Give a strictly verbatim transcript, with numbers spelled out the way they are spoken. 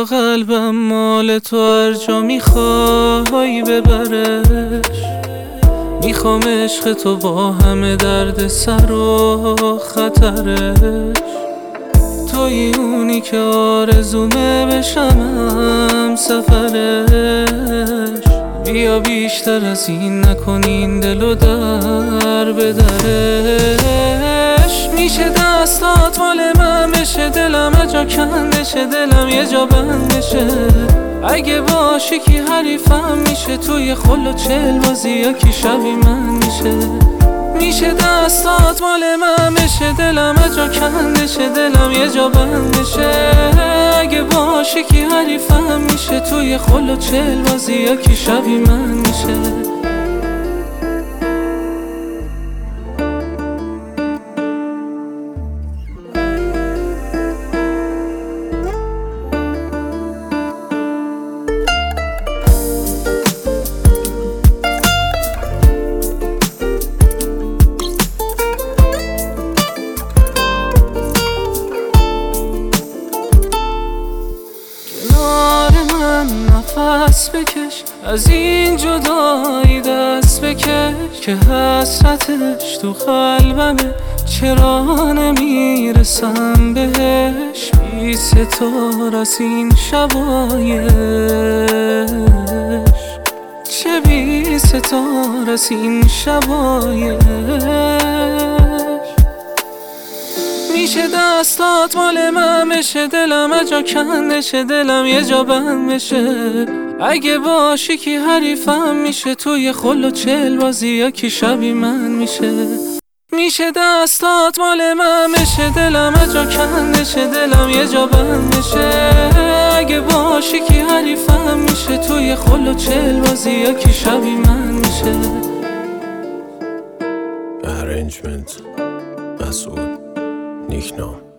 یا قلبم مال تو هر جا میخوای ببرش. میخوام عشق تو با همه درد سر و خطرش. توی اونی که آرزومه بشم سفرش. بیا بیشتر از این نکنین دلو در به درش. میشه دستات مال من بشه، دلم اجا کندشه، دلم یه جا بندشه. اگه باشی کی حریفم میشه، توی خل و چل بازی یا کی شبی من میشه. میشه دستات مال من بشه، دلم اجا کندشه، دلم یه جا بندشه. اگه باشی کی حریفم میشه، توی خل و چل بازی یا کی شبی من میشه. نفس بکش، از این جدایی دست بکش، که حسرتش تو قلبمه، چرا نمیرسم بهش. بی ستار از این شبایش، چه بی ستار از این شبایش. میشه دستات مال من بشه، دلم اجا کندشه، دلم یه جا بند بشه. اگه باشی کی حریفم میشه، توی خل و چل بازی یا کی شبی من میشه. میشه دستات مال من بشه، دلم اجا کندشه، دلم یه جا بند بشه. اگه باشی کی حریفم میشه، توی خل و چل بازی یا کی شبی من میشه. Arrangement مسعود نیکنام.